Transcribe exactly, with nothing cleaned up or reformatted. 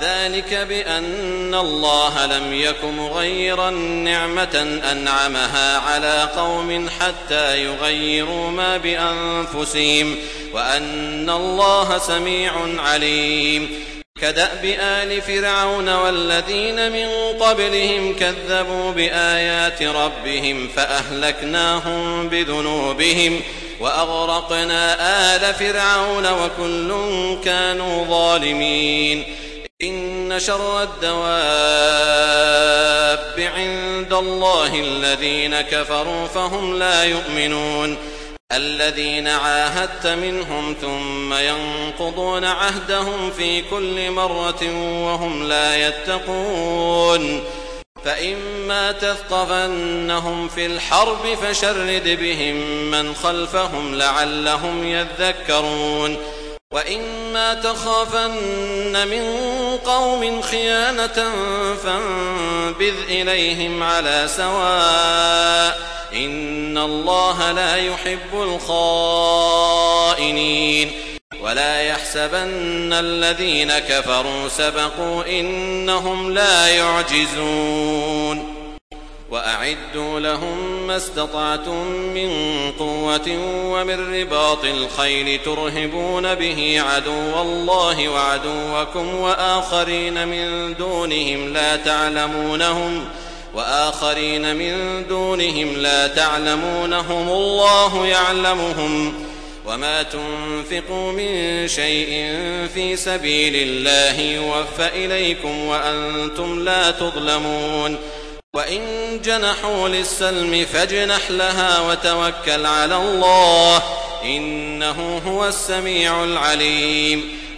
ذلك بأن الله لم يك مغيرا نعمة أنعمها على قوم حتى يغيروا ما بأنفسهم وأن الله سميع عليم. كدأب آل فرعون والذين من قبلهم كذبوا بآيات ربهم فأهلكناهم بذنوبهم وأغرقنا آل فرعون وكل كانوا ظالمين. إن شر الدواب عند الله الذين كفروا فهم لا يؤمنون. الذين عاهدت منهم ثم ينقضون عهدهم في كل مرة وهم لا يتقون. فإما تثقفنهم في الحرب فشرد بهم من خلفهم لعلهم يذكرون. وإما تخافن من قوم خيانة فانبذ إليهم على سواء إن الله لا يحب الخائنين. ولا يحسبن الذين كفروا سبقوا إنهم لا يعجزون. وأعدوا لهم ما استطعتم من قوة ومن رباط الخيل ترهبون به عدو الله وعدوكم وآخرين من دونهم لا تعلمونهم وآخرين من دونهم لا تعلمونهم الله يعلمهم. وما تنفقوا من شيء في سبيل الله يوفى إليكم وأنتم لا تظلمون. وإن جنحوا للسلم فاجنح لها وتوكل على الله إنه هو السميع العليم.